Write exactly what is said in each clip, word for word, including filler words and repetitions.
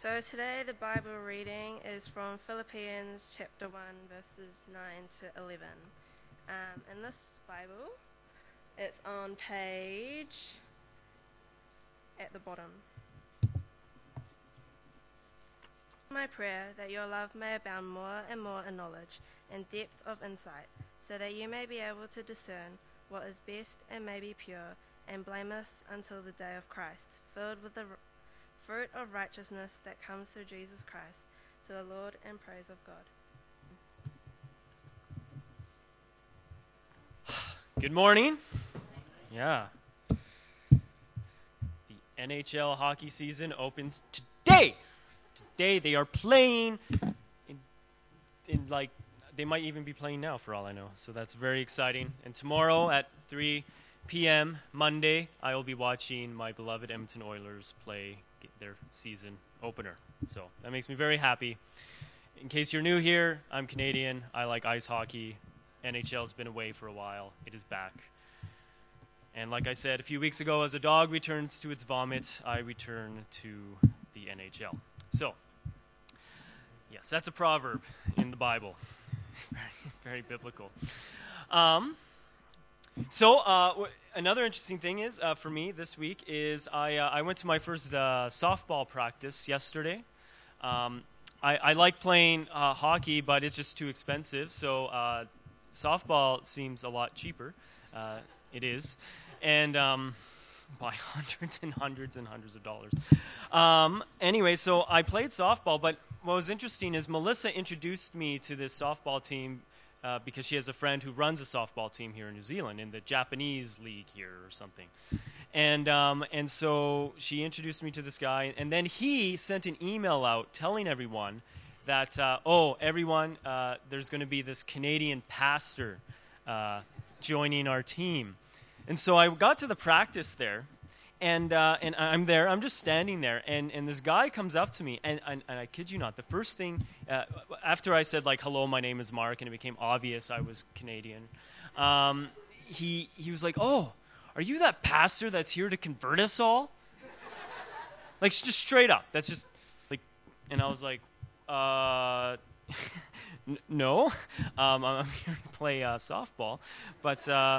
So today the Bible reading is from Philippians chapter one, verses nine to eleven. Um, in this Bible, it's on page at the bottom. My prayer that your love may abound more and more in knowledge and depth of insight, so that you may be able to discern what is best and may be pure and blameless until the day of Christ, filled with the r- fruit of righteousness that comes through Jesus Christ, to the Lord and praise of God. Good morning. Yeah. The N H L hockey season opens today. Today they are playing in, in like they might even be playing now for all I know. So that's very exciting. And tomorrow at three p.m. Monday, I will be watching my beloved Edmonton Oilers play their season opener. So that makes me very happy. In case you're new here, I'm Canadian. I like ice hockey. N H L's been away for a while. It is back. And like I said a few weeks ago, as a dog returns to its vomit, I return to the N H L. So, yes, that's a proverb in the Bible. very, very biblical. Um, so, uh, w- another interesting thing is, uh, for me this week, is I, uh, I went to my first uh, softball practice yesterday. Um, I, I like playing uh, hockey, but it's just too expensive. So, uh, softball seems a lot cheaper. Uh, it is. And um, by hundreds and hundreds and hundreds of dollars. Um, anyway, so I played softball, but what was interesting is Melissa introduced me to this softball team uh, because she has a friend who runs a softball team here in New Zealand in the Japanese league here or something. And um, and so she introduced me to this guy, and then he sent an email out telling everyone that, uh, oh, everyone, uh, there's going to be this Canadian pastor uh, joining our team. And so I got to the practice there, and uh, and I'm there. I'm just standing there, and, and this guy comes up to me, and, and, and I kid you not, the first thing, uh, after I said, like, hello, my name is Mark, and it became obvious I was Canadian, um, he he was like, oh, are you that pastor that's here to convert us all? Like, just straight up. That's just, like, and I was like, uh, n- no, um, I'm here to play uh, softball, but, uh,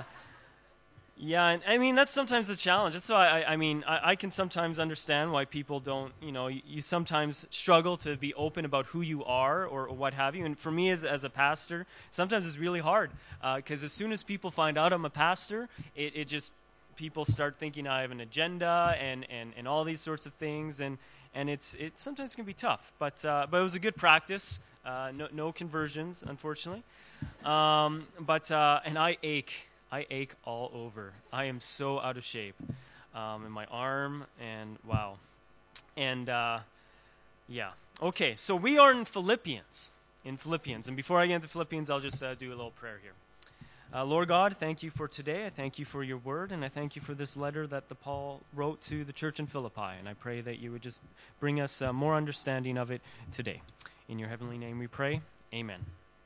yeah, and I mean that's sometimes the challenge. That's why I, I mean I, I can sometimes understand why people don't, you know, you, you sometimes struggle to be open about who you are or, or what have you. And for me as as a pastor, sometimes it's really hard because uh, as soon as people find out I'm a pastor, it, it just people start thinking I have an agenda and, and, and all these sorts of things, and and it's it sometimes can be tough. But uh, but it was a good practice. Uh, no no conversions, unfortunately. Um, but uh, and I ache. I ache all over. I am so out of shape um, in my arm, and wow. And uh, yeah. Okay, so we are in Philippians. In Philippians. And before I get into Philippians, I'll just uh, do a little prayer here. Uh, Lord God, thank you for today. I thank you for your word, and I thank you for this letter that the Paul wrote to the church in Philippi. And I pray that you would just bring us uh, more understanding of it today. In your heavenly name we pray. Amen.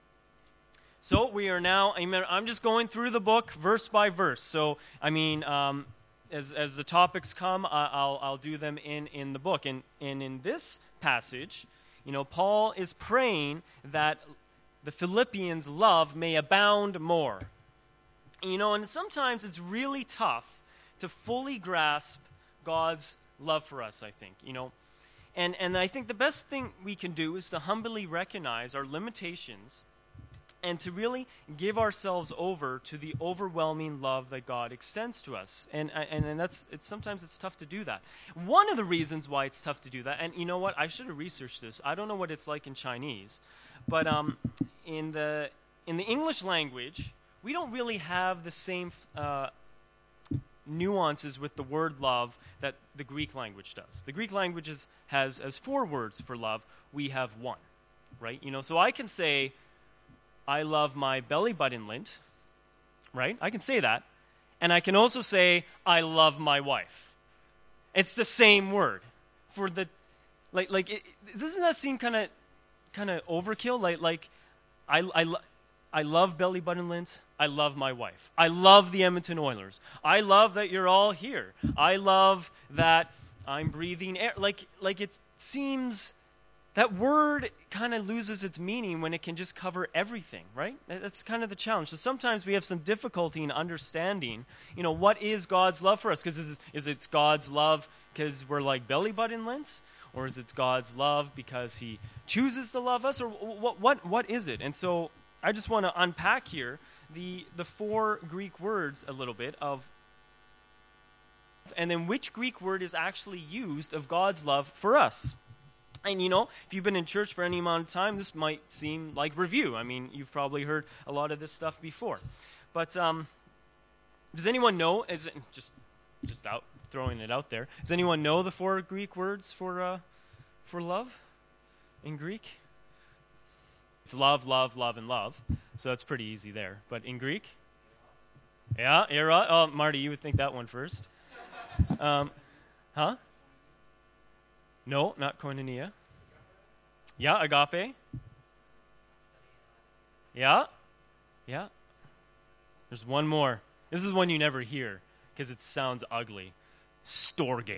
So we are now, I'm just going through the book verse by verse. So, I mean, um, as as the topics come, I'll I'll do them in, in the book. And, and in this passage, you know, Paul is praying that the Philippians' love may abound more. You know, and sometimes it's really tough to fully grasp God's love for us, I think, you know. And, and I think the best thing we can do is to humbly recognize our limitations and to really give ourselves over to the overwhelming love that God extends to us. And and, and that's it's sometimes it's tough to do that. One of the reasons why it's tough to do that, and you know what, I should have researched this. I don't know what it's like in Chinese, but um, in the in the English language, we don't really have the same uh, nuances with the word love that the Greek language does. The Greek language is, has as four words for love. We have one, right? You know, so I can say, I love my belly button lint, right? I can say that. And I can also say, I love my wife. It's the same word. For the, like, like, it, doesn't that seem kind of, kind of overkill? Like, like, I, I, I love belly button lint. I love my wife. I love the Edmonton Oilers. I love that you're all here. I love that I'm breathing air. Like, like it seems that word kind of loses its meaning when it can just cover everything, right? That's kind of the challenge. So sometimes we have some difficulty in understanding, you know, what is God's love for us? Because is, is it God's love because we're like belly button Lent? Or is it God's love because he chooses to love us? Or what, what, what is it? And so I just want to unpack here the, the four Greek words a little bit of, and then which Greek word is actually used of God's love for us. And, you know, if you've been in church for any amount of time, this might seem like review. I mean, you've probably heard a lot of this stuff before. But um, does anyone know, is it, just just out throwing it out there, does anyone know the four Greek words for uh, for love in Greek? It's love, love, love, and love. So that's pretty easy there. But in Greek? Yeah, era. Oh, Marty, you would think that one first. Um, huh? No, not koinonia. Yeah, agape. Yeah, yeah. There's one more. This is one you never hear because it sounds ugly. Storge.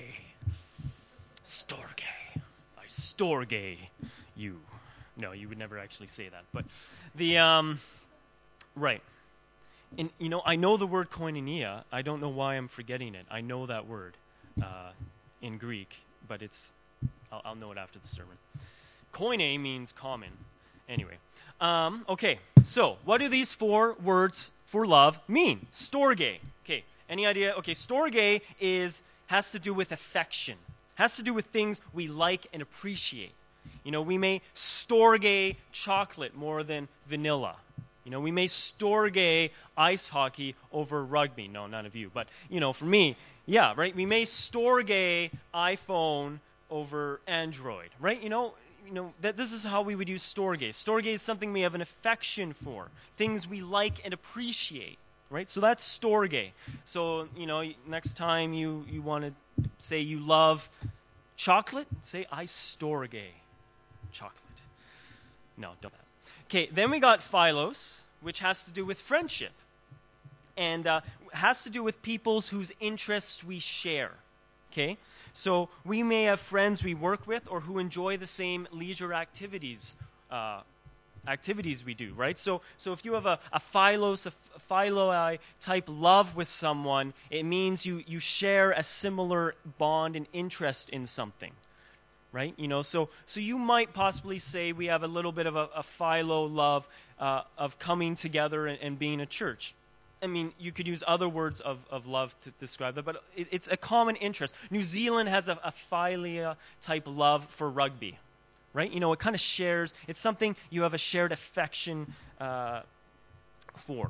Storge. I storge you. No, you would never actually say that. But the, um, right. And, you know, I know the word koinonia. I don't know why I'm forgetting it. I know that word uh, in Greek, but it's, I'll, I'll know it after the sermon. Koine means common. Anyway. Um, okay, so what do these four words for love mean? Storge. Okay, any idea? Okay, storge is, has to do with affection. Has to do with things we like and appreciate. You know, we may storge chocolate more than vanilla. You know, we may storge ice hockey over rugby. No, none of you. But, you know, for me, yeah, right? We may storge iPhone over Android, right? You know, you know that this is how we would use storge. Storge is something we have an affection for, things we like and appreciate, right? So that's storge. So, you know, next time you, you want to say you love chocolate, say I storge chocolate. No, don't. Okay, then we got philos, which has to do with friendship, and uh, has to do with peoples whose interests we share. Okay, so we may have friends we work with or who enjoy the same leisure activities uh, activities we do, right? So so if you have a, a philos, a philoi type love with someone, it means you, you share a similar bond and interest in something. Right? You know, so so you might possibly say we have a little bit of a, a philo love uh, of coming together and, and being a church. I mean, you could use other words of, of love to describe that, but it, it's a common interest. New Zealand has a, a philia type love for rugby, right? You know, it kind of shares, it's something you have a shared affection uh, for.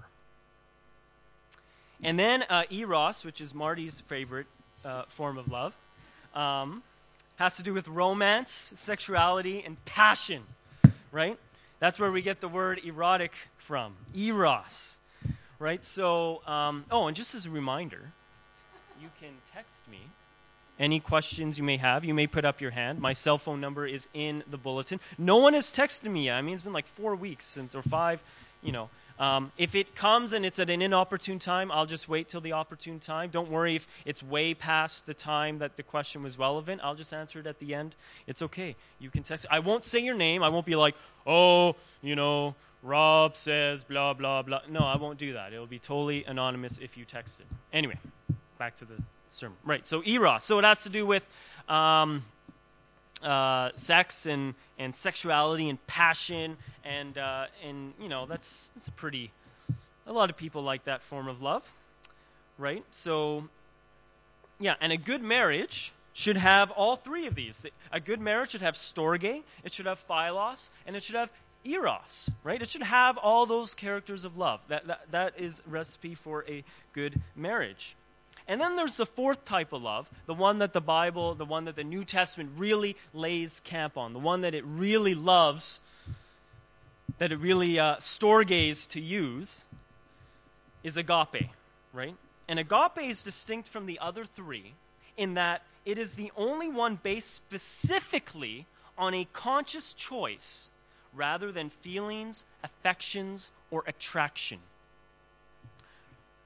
And then uh, eros, which is Marty's favorite uh, form of love, um, has to do with romance, sexuality, and passion, right? That's where we get the word erotic from, eros, right? So, um, oh, and just as a reminder, you can text me any questions you may have. You may put up your hand. My cell phone number is in the bulletin. No one has texted me yet. I mean, it's been like four weeks since, or five, you know. Um, if it comes and it's at an inopportune time, I'll just wait till the opportune time. Don't worry if it's way past the time that the question was relevant. I'll just answer it at the end. It's okay. You can text. I won't say your name. I won't be like, oh, you know, Rob says blah, blah, blah. No, I won't do that. It'll be totally anonymous if you text it. Anyway, back to the sermon. Right, so eros. So it has to do with um, uh, sex and, and sexuality and passion, and uh, and you know that's that's a pretty, a lot of people like that form of love, right? So yeah, and a good marriage should have all three of these. A good marriage should have storge, it should have philos, and it should have eros, right? It should have all those characters of love. That that, that is a recipe for a good marriage. And then there's the fourth type of love, the one that the Bible, the one that the New Testament really lays camp on, the one that it really loves, that it really uh, storges to use, is agape, right? And agape is distinct from the other three in that it is the only one based specifically on a conscious choice rather than feelings, affections, or attraction.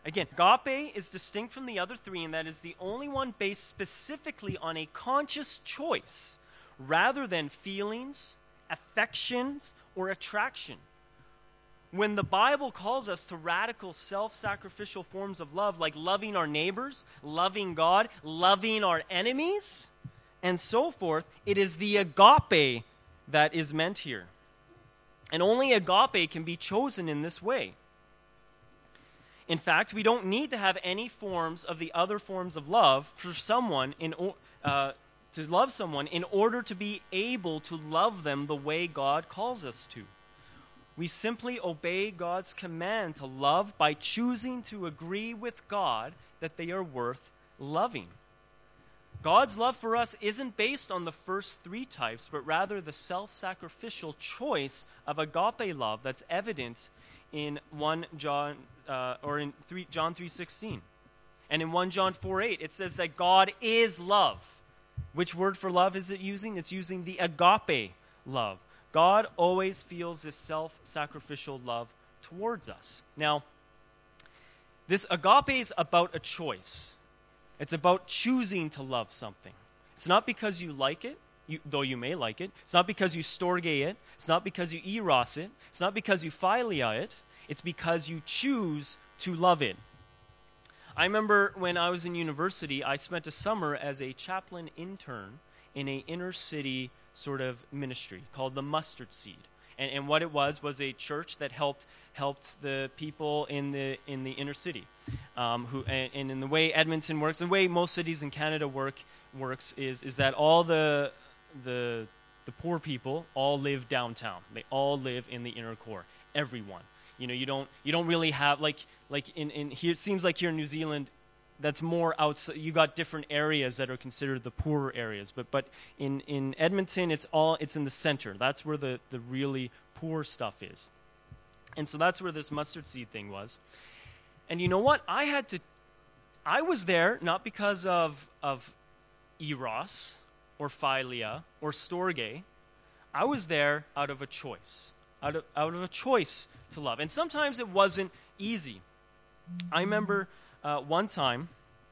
Again, agape is distinct from the other three in that it's the only one based specifically on a conscious choice rather than feelings, affections, or attraction. When the Bible calls us to radical self-sacrificial forms of love, like loving our neighbors, loving God, loving our enemies, and so forth, it is the agape that is meant here. And only agape can be chosen in this way. In fact, we don't need to have any forms of the other forms of love for someone in uh, to love someone in order to be able to love them the way God calls us to. We simply obey God's command to love by choosing to agree with God that they are worth loving. God's love for us isn't based on the first three types, but rather the self-sacrificial choice of agape love that's evident in First John uh, or in three, John three sixteen. And in First John four eight, it says that God is love. Which word for love is it using? It's using the agape love. God always feels this self-sacrificial love towards us. Now, this agape is about a choice. It's about choosing to love something. It's not because you like it, you, though you may like it. It's not because you storge it. It's not because you eros it. It's not because you philia it. It's because you choose to love it. I remember when I was in university, I spent a summer as a chaplain intern in an inner city sort of ministry called the Mustard Seed. And, and what it was was a church that helped helped the people in the in the inner city. Um, who and, and in the way Edmonton works, the way most cities in Canada work works is is that all the the the poor people all live downtown. They all live in the inner core. Everyone. You know, you don't you don't really have like like in, in here it seems like here in New Zealand that's more outside. You got different areas that are considered the poorer areas, but but in, in Edmonton it's all it's in the center. That's where the, the really poor stuff is. And so that's where this Mustard Seed thing was. And you know what? I had to I was there not because of of eros or philia or storge. I was there out of a choice. Out of, out of a choice to love. And sometimes it wasn't easy. I remember uh, one time,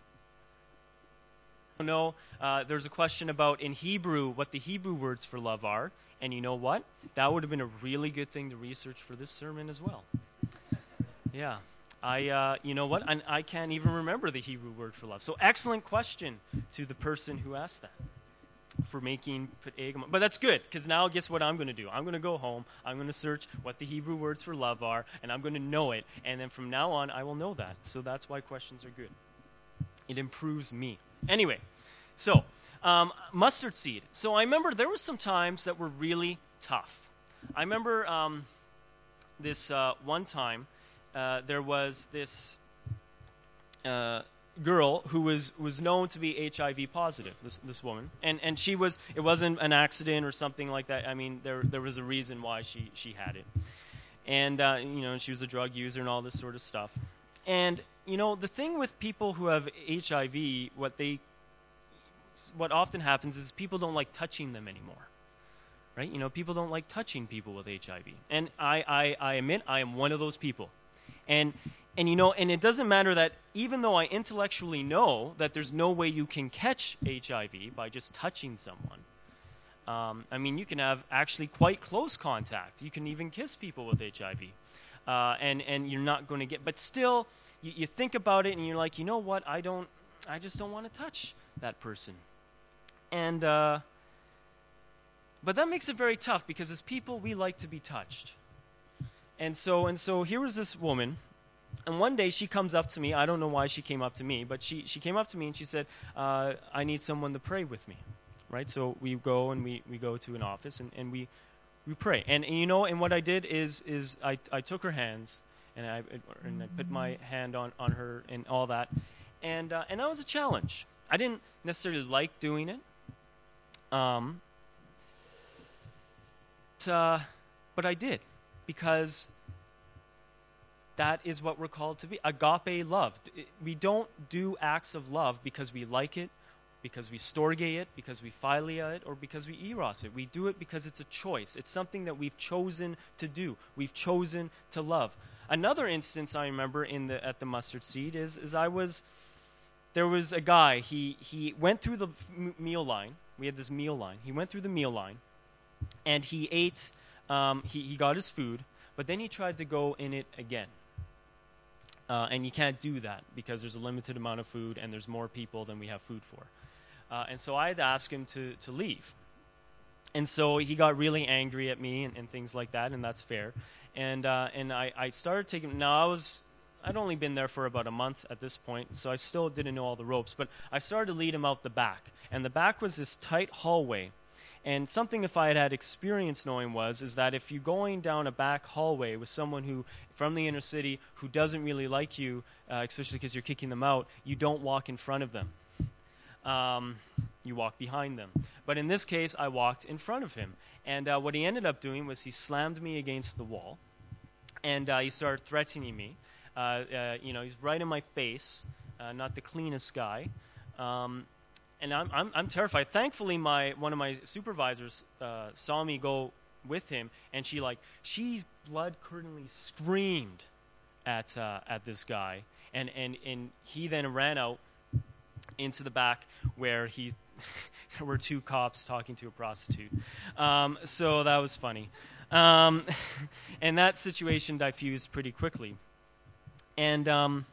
you know, uh, there's a question about in Hebrew what the Hebrew words for love are. And you know what? That would have been a really good thing to research for this sermon as well. Yeah. I, uh, you know what? I, I can't even remember the Hebrew word for love. So excellent question to the person who asked that. For making put-egomai. But that's good, because now guess what I'm going to do? I'm going to go home, I'm going to search what the Hebrew words for love are, and I'm going to know it. And then from now on, I will know that. So that's why questions are good. It improves me. Anyway, so um, mustard seed. So I remember there were some times that were really tough. I remember um, this uh, one time, uh, there was this... Uh, girl who was was known to be H I V positive, this this woman, and and she was it wasn't an accident or something like that. I mean, there there was a reason why she she had it, and uh, you know, she was a drug user and all this sort of stuff. And you know, the thing with people who have H I V, what they what often happens is people don't like touching them anymore, right? You know, people don't like touching people with H I V, and I I, I admit I am one of those people, and. And you know, and it doesn't matter that even though I intellectually know that there's no way you can catch H I V by just touching someone. Um, I mean, you can have actually quite close contact. You can even kiss people with H I V. Uh, and, and you're not going to get, but still, you, you think about it and you're like, you know what, I don't, I just don't want to touch that person. And, uh, but that makes it very tough because as people, we like to be touched. And so, and so here was this woman. And one day she comes up to me. I don't know why she came up to me, but she, she came up to me and she said, uh, I need someone to pray with me, right? So we go and we, we go to an office and, and we we pray. And, and you know, and what I did is is I, I took her hands and I and I put my hand on, on her and all that. And uh, and that was a challenge. I didn't necessarily like doing it. Um, but, uh, but I did because that is what we're called to be. Agape love. We don't do acts of love because we like it, because we storge it, because we philia it, or because we eros it. We do it because it's a choice. It's something that we've chosen to do. We've chosen to love. Another instance I remember in the at the mustard seed is is I was there was a guy. He he went through the m- meal line. We had this meal line. He went through the meal line, and he ate. Um, he he got his food, but then he tried to go in it again. Uh, and you can't do that because there's a limited amount of food and there's more people than we have food for. Uh, and so I had to ask him to to leave. And so he got really angry at me and, and things like that, and that's fair. And uh, and I, I started taking. Now I was I'd only been there for about a month at this point, so I still didn't know all the ropes. But I started to lead him out the back, and the back was this tight hallway. And something if I had had experience knowing was is that if you're going down a back hallway with someone who from the inner city who doesn't really like you, uh, especially because you're kicking them out, you don't walk in front of them. Um, you walk behind them. But in this case, I walked in front of him. And uh, what he ended up doing was he slammed me against the wall, and uh, he started threatening me. Uh, uh, you know, he's right in my face, uh, not the cleanest guy. Um, and I'm, I'm I'm terrified. Thankfully, my one of my supervisors uh, saw me go with him, and she like she blood-curdlingly screamed at uh, at this guy, and and and he then ran out into the back where he there were two cops talking to a prostitute. Um, so that was funny. Um, and that situation diffused pretty quickly. And um,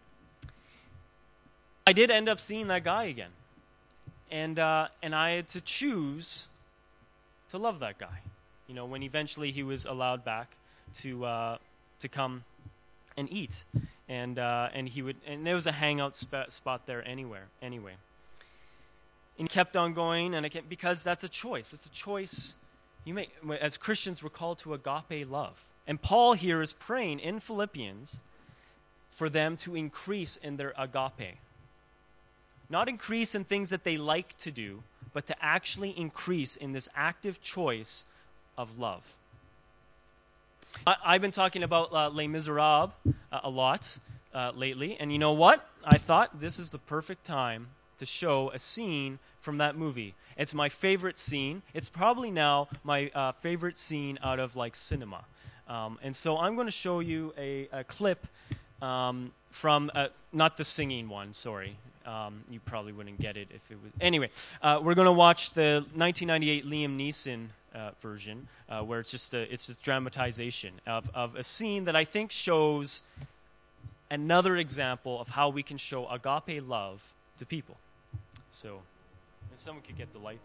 I did end up seeing that guy again. And uh, and I had to choose to love that guy. You know, when eventually he was allowed back to uh, to come and eat. And uh, and he would and there was a hangout sp- spot there anywhere anyway. And he kept on going, and I kept, because that's a choice. It's a choice you make. As Christians, we're called to agape love. And Paul here is praying in Philippians for them to increase in their agape. Not increase in things that they like to do, but to actually increase in this active choice of love. I, I've been talking about uh, Les Miserables uh, a lot uh, lately, and you know what? I thought this is the perfect time to show a scene from that movie. It's my favorite scene. It's probably now my uh, favorite scene out of like cinema. Um, and so I'm going to show you a, a clip um, from, uh, not the singing one, sorry. Um, you probably wouldn't get it if it was. Anyway, uh, we're going to watch the nineteen ninety-eight Liam Neeson uh, version, uh, where it's just a it's a dramatization of, of a scene that I think shows another example of how we can show agape love to people. So, if someone could get the lights.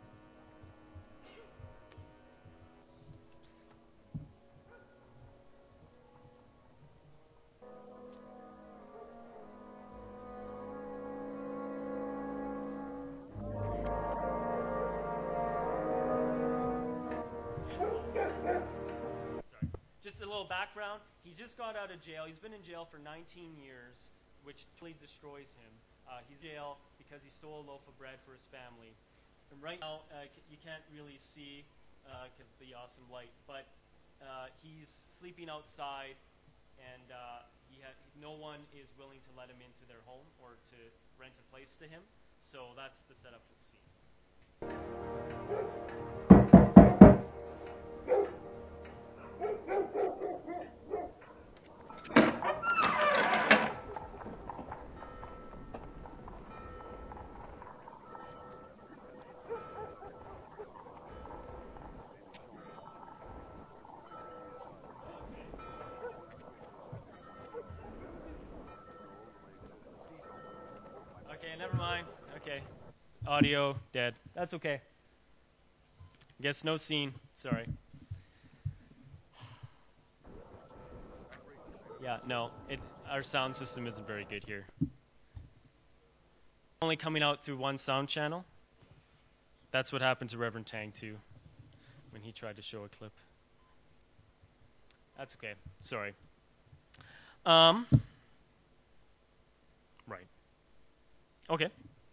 Sorry. Just a little background. He just got out of jail. He's been in jail for nineteen years, which totally destroys him. Uh, he's in jail because he stole a loaf of bread for his family. And right now, uh, you can't really see because uh, of the awesome light, but uh, he's sleeping outside, and uh, he ha- no one is willing to let him into their home or to rent a place to him. So that's the setup for the scene. Okay, never mind. Okay. Audio dead. That's okay. Guess no scene. Sorry. Yeah, no. It our sound system isn't very good here. Only coming out through one sound channel. That's what happened to Reverend Tang too when he tried to show a clip. That's okay. Sorry. Um right. Okay.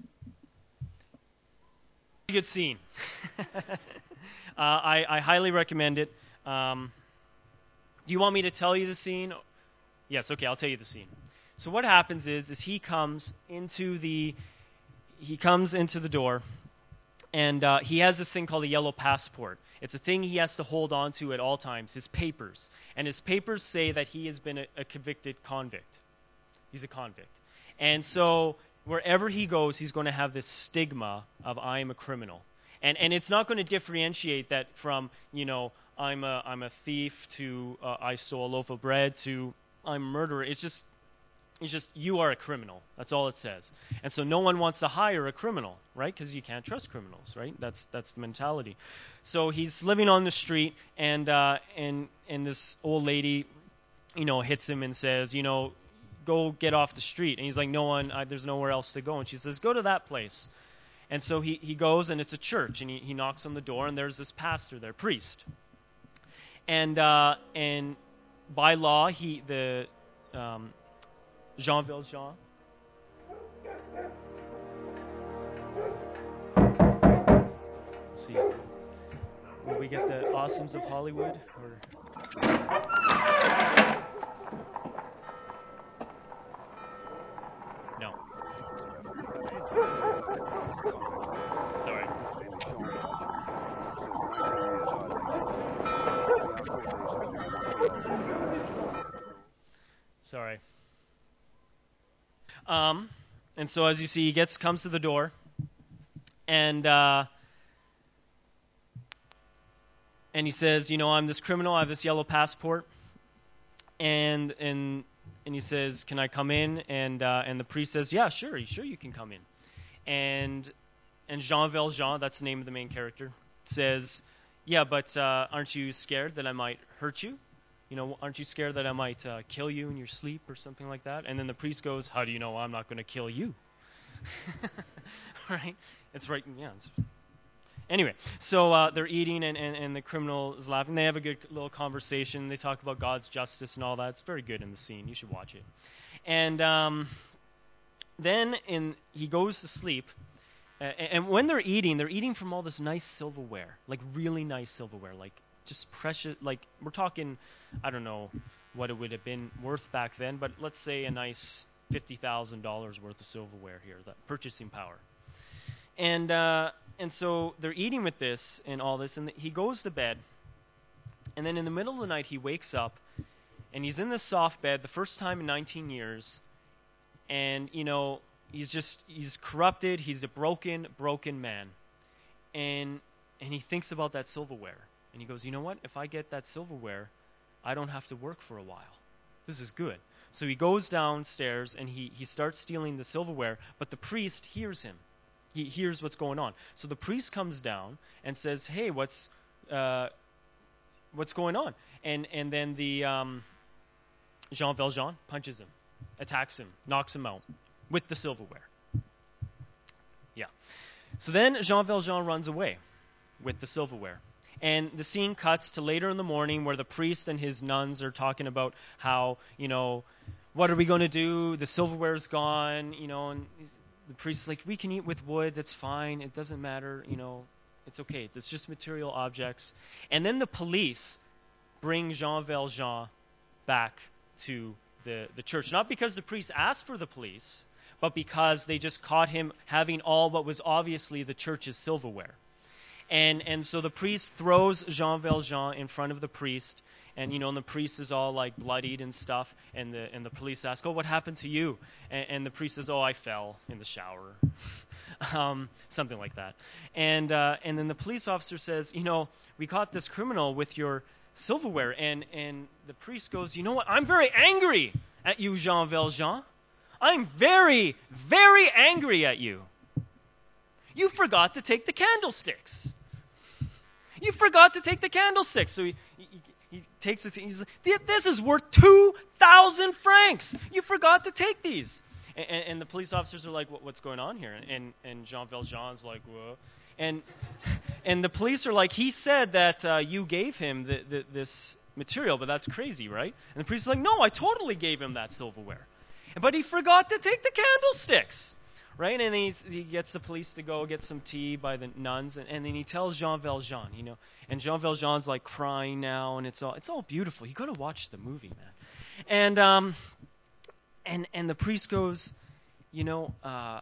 Good scene. uh, I, I highly recommend it. Um, do you want me to tell you the scene? Yes, okay, I'll tell you the scene. So what happens is, is he comes into the he comes into the door, and uh, he has this thing called a yellow passport. It's a thing he has to hold on to at all times, his papers. And his papers say that he has been a, a convicted convict. He's a convict. And so wherever he goes, he's going to have this stigma of I am a criminal. And and it's not going to differentiate that from, you know, I'm a I'm a thief to uh, I stole a loaf of bread to I'm a murderer. It's just it's just you are a criminal. That's all it says. And so no one wants to hire a criminal, right? Because you can't trust criminals, right? That's that's the mentality. So he's living on the street, and uh, and and this old lady, you know, hits him and says, you know, go get off the street. And he's like, no one, I, there's nowhere else to go. And she says, go to that place. And so he, he goes, and it's a church, and he, he knocks on the door, and there's this pastor there, priest. And uh, and by law, he the um, Jean Valjean. Let's see, will we get the Awesomes of Hollywood? Or no? Sorry. Sorry. Um, and so as you see, he gets comes to the door, and uh, and he says, you know, I'm this criminal. I have this yellow passport, and and and he says, can I come in? And uh, and the priest says, yeah, sure, sure, you can come in. And and Jean Valjean, that's the name of the main character, says, yeah, but uh, aren't you scared that I might hurt you? You know, aren't you scared that I might uh, kill you in your sleep or something like that? And then the priest goes, how do you know I'm not going to kill you? Right? It's right, yeah. It's... Anyway, so uh, they're eating, and, and, and the criminal is laughing. They have a good little conversation. They talk about God's justice and all that. It's very good in the scene. You should watch it. And um, then in he goes to sleep. Uh, and when they're eating, they're eating from all this nice silverware, like really nice silverware, like just precious, like we're talking, I don't know what it would have been worth back then, but let's say a nice fifty thousand dollars worth of silverware here, that purchasing power. And uh, and so they're eating with this and all this, and he goes to bed, and then in the middle of the night he wakes up, and he's in this soft bed, the first time in nineteen years, and, you know, he's just, he's corrupted, he's a broken, broken man, and and he thinks about that silverware. And he goes, you know what? If I get that silverware, I don't have to work for a while. This is good. So he goes downstairs and he, he starts stealing the silverware, but the priest hears him. He hears what's going on. So the priest comes down and says, hey, what's uh, what's going on? And and then the um, Jean Valjean punches him, attacks him, knocks him out with the silverware. Yeah. So then Jean Valjean runs away with the silverware. And the scene cuts to later in the morning where the priest and his nuns are talking about how, you know, what are we going to do? The silverware's gone, you know, and the priest's like, we can eat with wood, that's fine, it doesn't matter, you know, it's okay, it's just material objects. And then the police bring Jean Valjean back to the, the church, not because the priest asked for the police, but because they just caught him having all what was obviously the church's silverware. And and so the priest throws Jean Valjean in front of the priest, and you know, and the priest is all like bloodied and stuff, and the and the police ask, oh, what happened to you? And, and the priest says, oh, I fell in the shower, um, something like that. And uh, and then the police officer says, you know, we caught this criminal with your silverware, and and the priest goes, you know what? I'm very angry at you, Jean Valjean. I'm very, very angry at you. You forgot to take the candlesticks. You forgot to take the candlesticks. So he, he, he takes it. He's like, this is worth two thousand francs. You forgot to take these. And, and, and the police officers are like, what, what's going on here? And and Jean Valjean's like, whoa. And and the police are like, he said that uh, you gave him the, the, this material, but that's crazy, right? And the priest is like, no, I totally gave him that silverware. But he forgot to take the candlesticks. Right, and then he's, he gets the police to go get some tea by the nuns, and, and then he tells Jean Valjean, you know, and Jean Valjean's like crying now, and it's all it's all beautiful. You got to watch the movie, man. And um, and and the priest goes, you know, uh,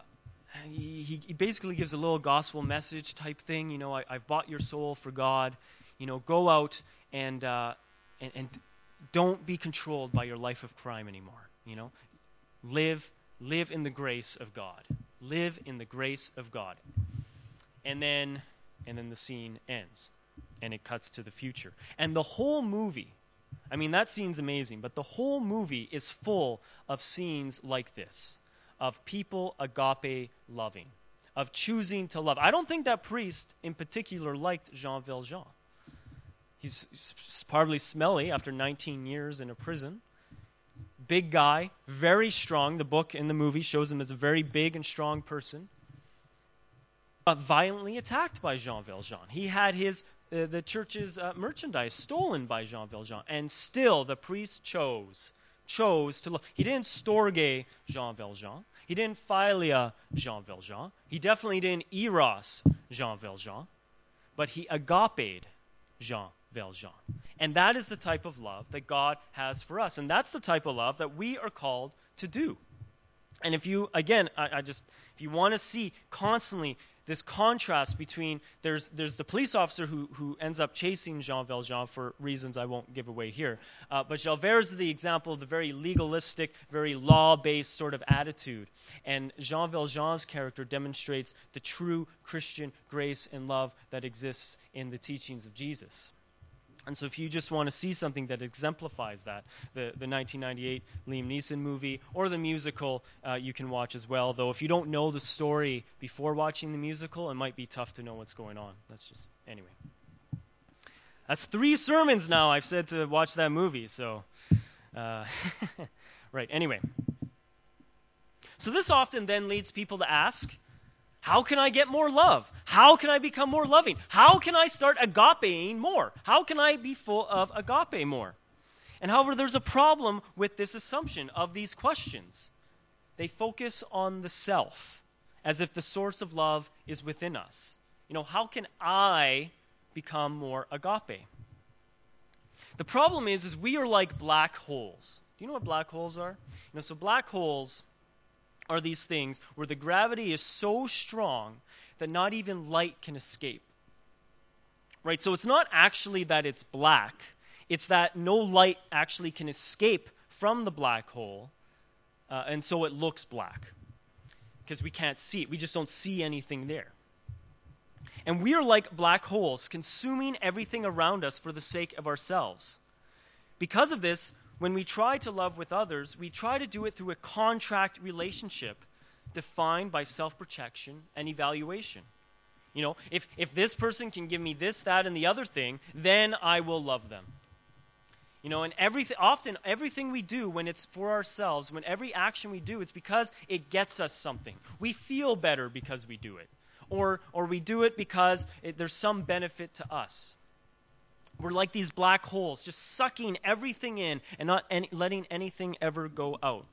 he, he, he basically gives a little gospel message type thing. You know, I, I've bought your soul for God. You know, go out and, uh, and and don't be controlled by your life of crime anymore. You know, live live in the grace of God. Live in the grace of God. And then and then the scene ends, and it cuts to the future. And the whole movie, I mean, that scene's amazing, but the whole movie is full of scenes like this, of people agape loving, of choosing to love. I don't think that priest in particular liked Jean Valjean. He's probably smelly after nineteen years in a prison. Big guy, very strong. The book and the movie shows him as a very big and strong person. But violently attacked by Jean Valjean. He had his uh, the church's uh, merchandise stolen by Jean Valjean, and still the priest chose chose to love. He didn't storge Jean Valjean. He didn't philia Jean Valjean. He definitely didn't eros Jean Valjean. But he agaped Jean Valjean. And that is the type of love that God has for us. And that's the type of love that we are called to do. And if you, again, I, I just, if you want to see constantly this contrast between, there's there's the police officer who, who ends up chasing Jean Valjean for reasons I won't give away here. Uh, but Javert is the example of the very legalistic, very law-based sort of attitude. And Jean Valjean's character demonstrates the true Christian grace and love that exists in the teachings of Jesus. And so if you just want to see something that exemplifies that, the, the nineteen ninety-eight Liam Neeson movie or the musical uh, you can watch as well. Though if you don't know the story before watching the musical, it might be tough to know what's going on. That's just, anyway. That's three sermons now I've said to watch that movie. So, uh, right, anyway. So this often then leads people to ask, how can I get more love? How can I become more loving? How can I start agapeing more? How can I be full of agape more? And however, there's a problem with this assumption of these questions. They focus on the self, as if the source of love is within us. You know, how can I become more agape? The problem is, is we are like black holes. Do you know what black holes are? You know, so black holes are these things where the gravity is so strong that not even light can escape. Right? So it's not actually that it's black. It's that no light actually can escape from the black hole, uh, and so it looks black. Because we can't see it. We just don't see anything there. And we are like black holes, consuming everything around us for the sake of ourselves. Because of this, when we try to love with others, we try to do it through a contract relationship defined by self-protection and evaluation. You know, if, if this person can give me this, that, and the other thing, then I will love them. You know, and everything, often everything we do when it's for ourselves, when every action we do, it's because it gets us something. We feel better because we do it. Or, or we do it because it, there's some benefit to us. We're like these black holes, just sucking everything in and not any, letting anything ever go out.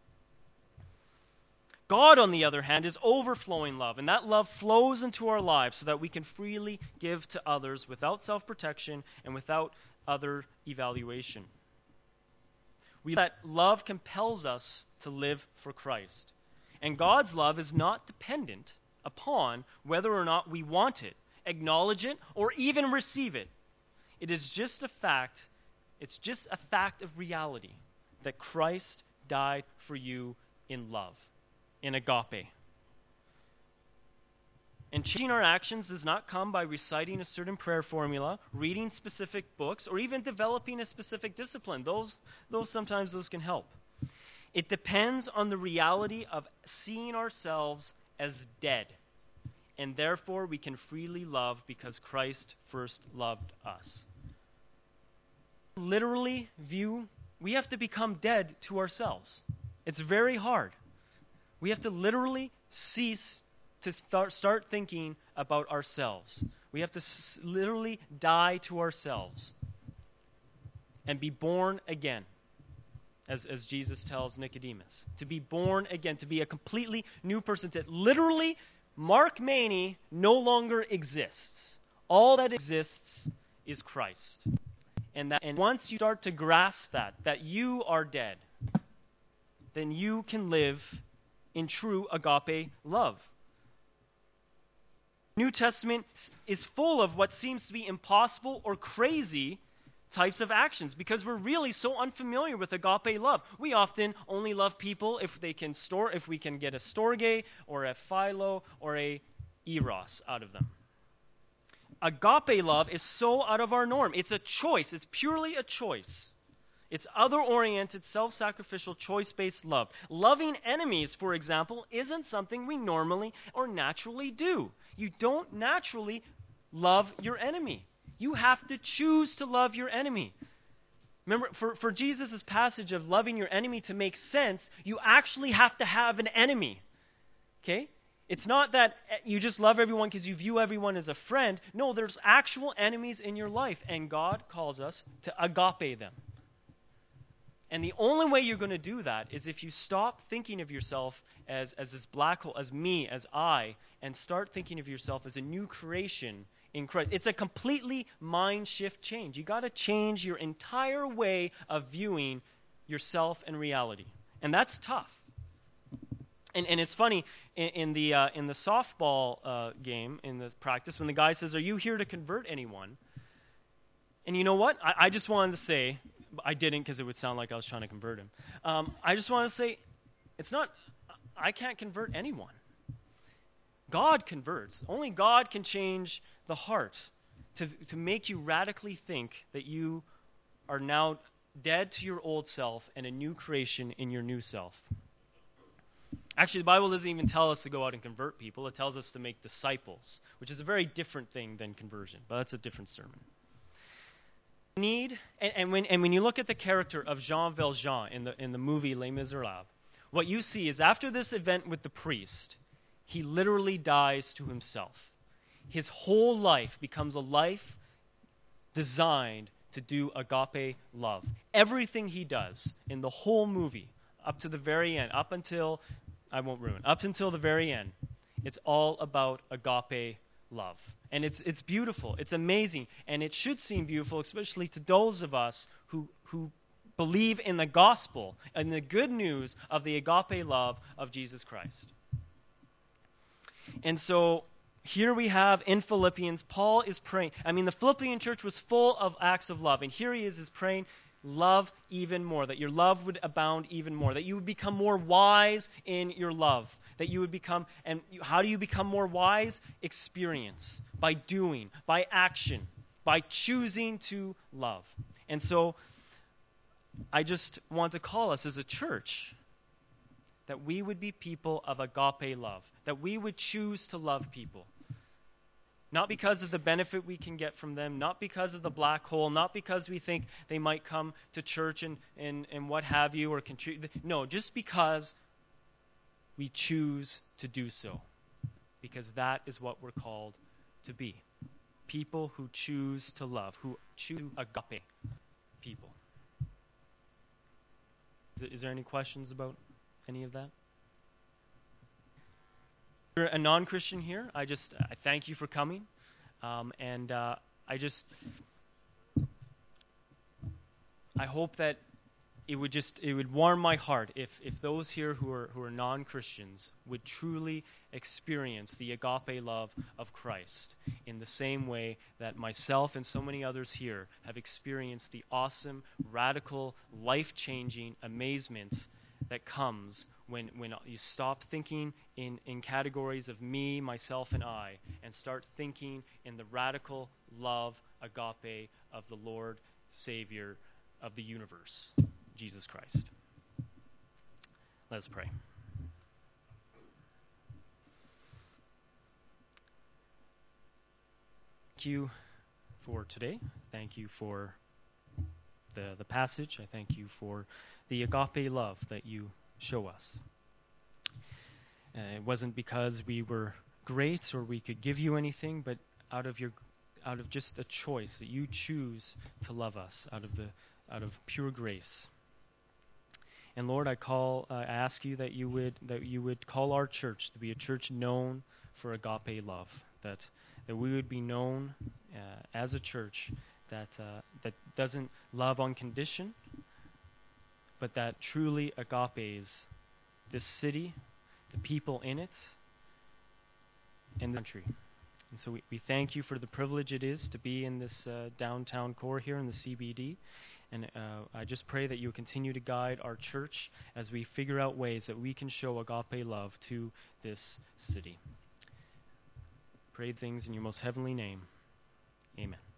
God, on the other hand, is overflowing love, and that love flows into our lives so that we can freely give to others without self-protection and without other evaluation. We that love compels us to live for Christ. And God's love is not dependent upon whether or not we want it, acknowledge it, or even receive it. It is just a fact, it's just a fact of reality that Christ died for you in love, in agape. And changing our actions does not come by reciting a certain prayer formula, reading specific books, or even developing a specific discipline. Those, those sometimes those can help. It depends on the reality of seeing ourselves as dead. And therefore we can freely love because Christ first loved us. Literally view, we have to become dead to ourselves. It's very hard. We have to literally cease to th- start thinking about ourselves. We have to s- literally die to ourselves and be born again, as, as Jesus tells Nicodemus. To be born again, to be a completely new person, to literally, Mark Maney no longer exists. All that exists is Christ. And that, and once you start to grasp that, that you are dead, then you can live in true agape love. New Testament is full of what seems to be impossible or crazy types of actions because we're really so unfamiliar with agape love. We often only love people if they can store, if we can get a storge or a philo or a eros out of them. Agape love is so out of our norm. It's a choice. It's purely a choice. It's other-oriented, self-sacrificial, choice-based love. Loving enemies, for example, isn't something we normally or naturally do. You don't naturally love your enemy. You have to choose to love your enemy. Remember, for, for Jesus' passage of loving your enemy to make sense, you actually have to have an enemy. Okay? It's not that you just love everyone because you view everyone as a friend. No, there's actual enemies in your life, and God calls us to agape them. And the only way you're going to do that is if you stop thinking of yourself as, as this black hole, as me, as I, and start thinking of yourself as a new creation in Christ. It's a completely mind shift change. You got to change your entire way of viewing yourself and reality. And that's tough. And and it's funny, in, in the uh, in the softball uh, game, in the practice, when the guy says, "Are you here to convert anyone?" And you know what? I, I just wanted to say, I didn't because it would sound like I was trying to convert him. Um, I just want to say, it's not, I can't convert anyone. God converts. Only God can change the heart to, to make you radically think that you are now dead to your old self and a new creation in your new self. Actually, the Bible doesn't even tell us to go out and convert people. It tells us to make disciples, which is a very different thing than conversion, but that's a different sermon. Need and, and when and when you look at the character of Jean Valjean in the in the movie Les Miserables, what you see is after this event with the priest, he literally dies to himself. His whole life becomes a life designed to do agape love. Everything he does in the whole movie, up to the very end, up until I won't ruin, up until the very end, it's all about agape love. And it's it's beautiful. It's amazing. And it should seem beautiful, especially to those of us who who believe in the gospel and the good news of the agape love of Jesus Christ. And so here we have in Philippians, Paul is praying. I mean, the Philippian church was full of acts of love. And here he is, is praying, love even more, that your love would abound even more, that you would become more wise in your love, that you would become, and you, how do you become more wise? Experience, by doing, by action, by choosing to love. And so I just want to call us as a church that we would be people of agape love, that we would choose to love people. Not because of the benefit we can get from them, not because of the black hole, not because we think they might come to church and, and, and what have you or contribute. No, just because we choose to do so. Because that is what we're called to be. People who choose to love, who choose agape people. Is there, is there any questions about any of that? If you're a non-Christian here, I just I thank you for coming, um, and uh, I just I hope that it would just it would warm my heart if if those here who are who are non-Christians would truly experience the agape love of Christ in the same way that myself and so many others here have experienced the awesome, radical, life-changing amazement that comes when, when you stop thinking in, in categories of me, myself, and I, and start thinking in the radical love, agape, of the Lord, Savior of the universe, Jesus Christ. Let us pray. Thank you for today. Thank you for the, the passage. I thank you for the agape love that you show us. Uh, it wasn't because we were great or we could give you anything, but out of your, out of just a choice that you choose to love us out of the, out of pure grace. And Lord, I call, uh, I ask you that you would, that you would call our church to be a church known for agape love. That, that we would be known uh, as a church that uh, that doesn't love on condition, but that truly agapes this city, the people in it, and the country. And so we, we thank you for the privilege it is to be in this uh, downtown core here in the C B D. And uh, I just pray that you continue to guide our church as we figure out ways that we can show agape love to this city. Pray things in your most heavenly name. Amen.